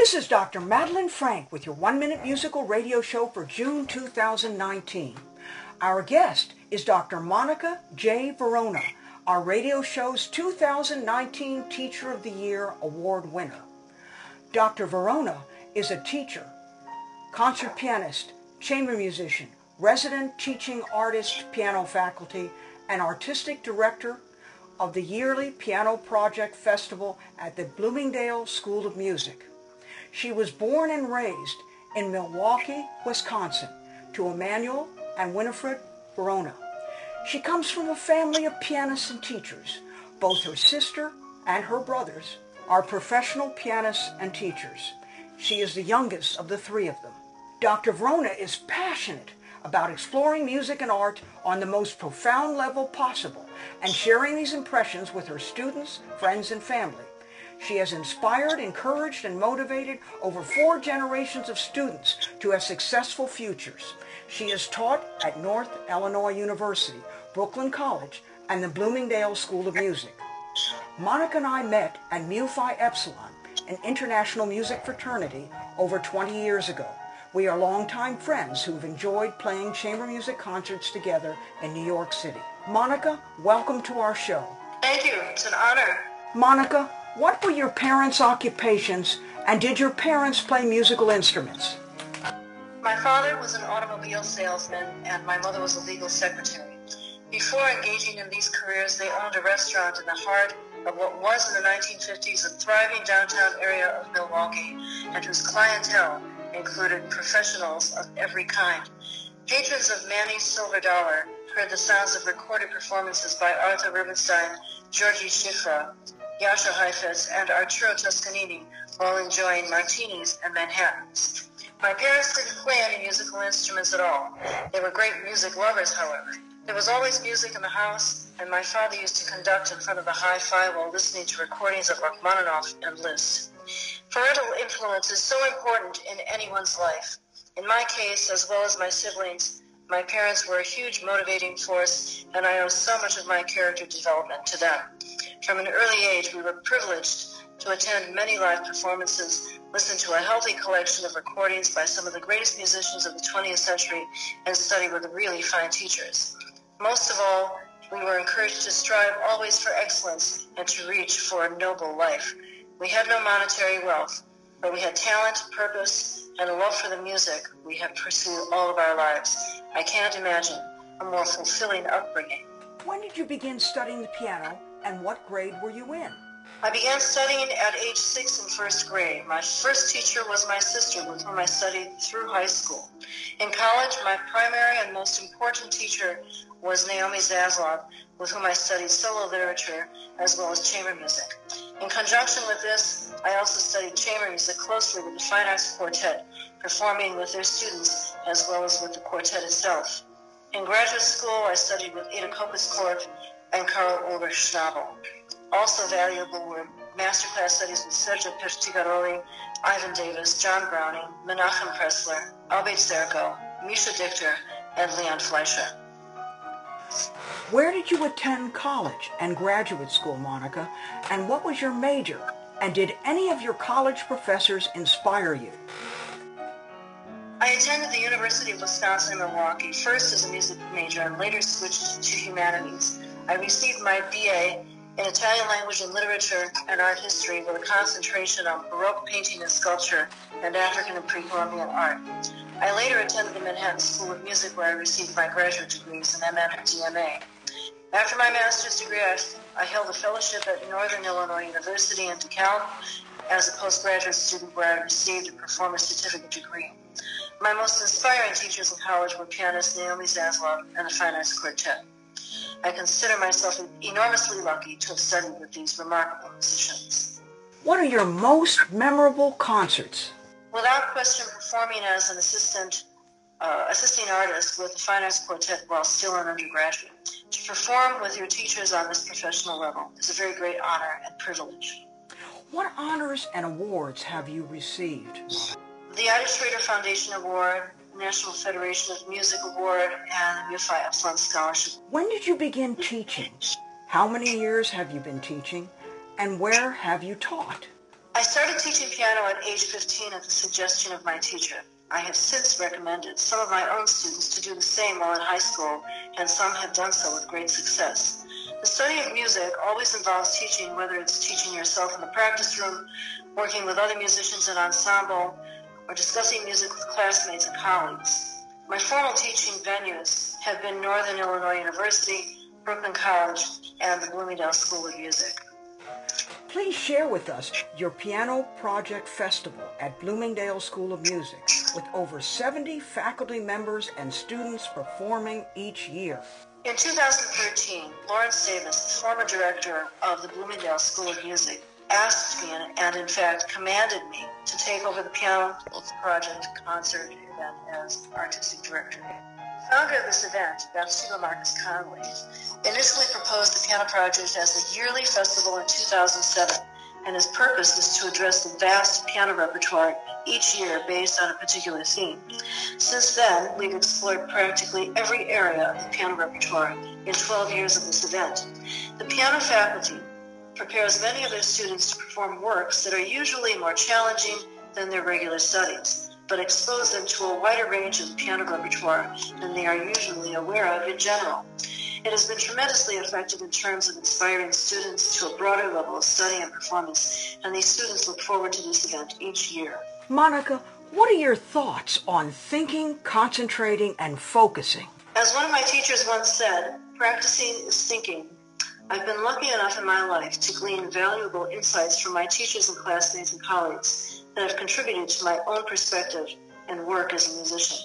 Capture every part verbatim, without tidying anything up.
This is Doctor Madeline Frank with your one-minute musical radio show for June two thousand nineteen. Our guest is Doctor Monica J. Verona, our radio show's two thousand nineteen Teacher of the Year Award winner. Doctor Verona is a teacher, concert pianist, chamber musician, resident teaching artist, piano faculty, and artistic director of the yearly Piano Project Festival at the Bloomingdale School of Music. She was born and raised in Milwaukee, Wisconsin, to Emmanuel and Winifred Verona. She comes from a family of pianists and teachers. Both her sister and her brothers are professional pianists and teachers. She is the youngest of the three of them. Doctor Verona is passionate about exploring music and art on the most profound level possible and sharing these impressions with her students, friends, and family. She has inspired, encouraged, and motivated over four generations of students to have successful futures. She has taught at North Illinois University, Brooklyn College, and the Bloomingdale School of Music. Monica and I met at Mu Phi Epsilon, an international music fraternity, over twenty years ago. We are longtime friends who've enjoyed playing chamber music concerts together in New York City. Monica, welcome to our show. Thank you. It's an honor. Monica, what were your parents' occupations, and did your parents play musical instruments? My father was an automobile salesman, and my mother was a legal secretary. Before engaging in these careers, they owned a restaurant in the heart of what was in the nineteen fifties a thriving downtown area of Milwaukee, and whose clientele included professionals of every kind. Patrons of Manny's Silver Dollar heard the sounds of recorded performances by Arthur Rubinstein, Georgi Shifra, Jascha Heifetz, and Arturo Toscanini while enjoying martinis and Manhattans. My parents didn't play any musical instruments at all. They were great music lovers, however. There was always music in the house, and my father used to conduct in front of the hi-fi while listening to recordings of Rachmaninoff and Liszt. Parental influence is so important in anyone's life. In my case, as well as my siblings, my parents were a huge motivating force, and I owe so much of my character development to them. From an early age, we were privileged to attend many live performances, listen to a healthy collection of recordings by some of the greatest musicians of the twentieth century, and study with really fine teachers. Most of all, we were encouraged to strive always for excellence and to reach for a noble life. We had no monetary wealth, but we had talent, purpose, and a love for the music we have pursued all of our lives. I can't imagine a more fulfilling upbringing. When did you begin studying the piano, and what grade were you in? I began studying at age six in first grade. My first teacher was my sister, with whom I studied through high school. In college, my primary and most important teacher was Naomi Zaslov, with whom I studied solo literature as well as chamber music. In conjunction with this, I also studied chamber music closely with the Fine Arts Quartet, performing with their students as well as with the quartet itself. In graduate school, I studied with Ada Kopitz-Korf and Karl Ulrich Schnabel. Also valuable were masterclass studies with Sergio Pertigaroli, Ivan Davis, John Browning, Menachem Pressler, Albert Zerko, Misha Dichter, and Leon Fleischer. Where did you attend college and graduate school, Monica, and what was your major? And did any of your college professors inspire you? I attended the University of Wisconsin-Milwaukee, first as a music major and later switched to humanities. I received my B A in Italian language and literature and art history with a concentration on Baroque painting and sculpture and African and pre-Columbian art. I later attended the Manhattan School of Music, where I received my graduate degrees in M M and D M A. After my master's degree, I, I held a fellowship at Northern Illinois University in DeKalb as a postgraduate student, where I received a performance certificate degree. My most inspiring teachers in college were pianist Naomi Zaslov and the Fine Arts Quartet. I consider myself enormously lucky to have studied with these remarkable musicians. What are your most memorable concerts? Without question, performing as an assistant, uh, assisting artist with the Fine Arts Quartet while still an undergraduate. To perform with your teachers on this professional level is a very great honor and privilege. What honors and awards have you received? The Ida Schrader Foundation Award, National Federation of Music Award, and the Mu Phi Epsilon Scholarship. When did you begin teaching? How many years have you been teaching? And where have you taught? I started teaching piano at age fifteen at the suggestion of my teacher. I have since recommended some of my own students to do the same while in high school, and some have done so with great success. The study of music always involves teaching, whether it's teaching yourself in the practice room, working with other musicians in ensemble, or discussing music with classmates and colleagues. My formal teaching venues have been Northern Illinois University, Brooklyn College, and the Bloomingdale School of Music. Please share with us your Piano Project Festival at Bloomingdale School of Music, with over seventy faculty members and students performing each year. In two thousand thirteen, Lawrence Davis, former director of the Bloomingdale School of Music, asked me and, and in fact commanded me to take over the Piano Project concert event as artistic director. The founder of this event, Bathsheba Marcus Conley, initially proposed the Piano Project as a yearly festival in two thousand seven, and his purpose was to address the vast piano repertoire each year based on a particular theme. Since then, we've explored practically every area of the piano repertoire in twelve years of this event. The piano faculty prepares many of their students to perform works that are usually more challenging than their regular studies, but expose them to a wider range of piano repertoire than they are usually aware of in general. It has been tremendously effective in terms of inspiring students to a broader level of study and performance, and these students look forward to this event each year. Monica, what are your thoughts on thinking, concentrating, and focusing? As one of my teachers once said, practicing is thinking. I've been lucky enough in my life to glean valuable insights from my teachers and classmates and colleagues that have contributed to my own perspective and work as a musician.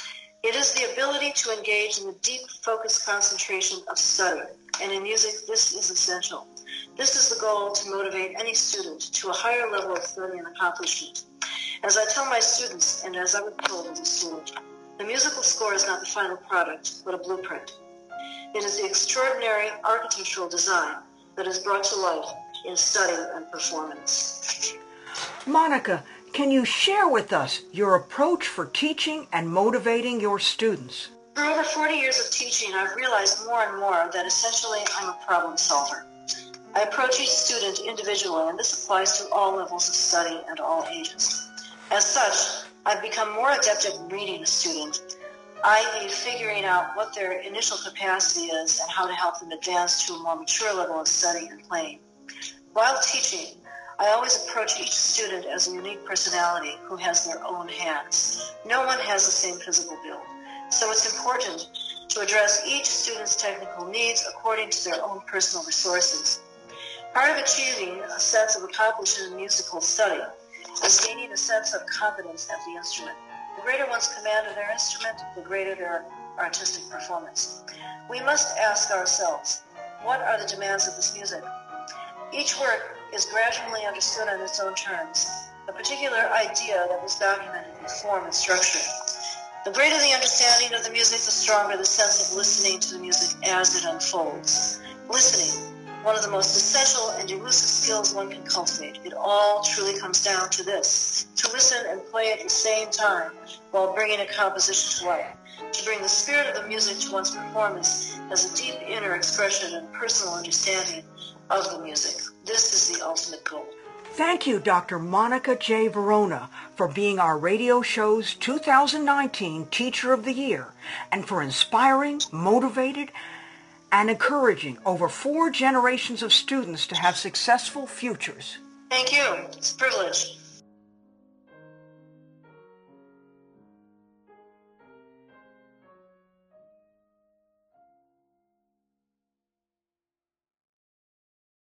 It is the ability to engage in the deep, focused concentration of study, and in music, this is essential. This is the goal to motivate any student to a higher level of study and accomplishment. As I tell my students, and as I was told as a student, the musical score is not the final product, but a blueprint. It is the extraordinary architectural design that is brought to life in study and performance. Monica, can you share with us your approach for teaching and motivating your students? For over forty years of teaching, I've realized more and more that essentially I'm a problem solver. I approach each student individually, and this applies to all levels of study and all ages. As such, I've become more adept at reading a student, that is figuring out what their initial capacity is and how to help them advance to a more mature level of study and playing. While teaching, I always approach each student as a unique personality who has their own hands. No one has the same physical build, so it's important to address each student's technical needs according to their own personal resources. Part of achieving a sense of accomplishment in musical study is gaining a sense of competence at the instrument. The greater one's command of their instrument, the greater their artistic performance. We must ask ourselves, what are the demands of this music? Each work is gradually understood on its own terms, a particular idea that was documented in form and structure. The greater the understanding of the music, the stronger the sense of listening to the music as it unfolds. Listening, one of the most essential and elusive skills one can cultivate. It all truly comes down to this, to listen and play at the same time while bringing a composition to life, to bring the spirit of the music to one's performance as a deep inner expression and personal understanding of the music. This is the ultimate goal. Thank you, Doctor Monica J. Verona, for being our radio show's two thousand nineteen Teacher of the Year, and for inspiring, motivated, and encouraging over four generations of students to have successful futures. Thank you. It's a privilege.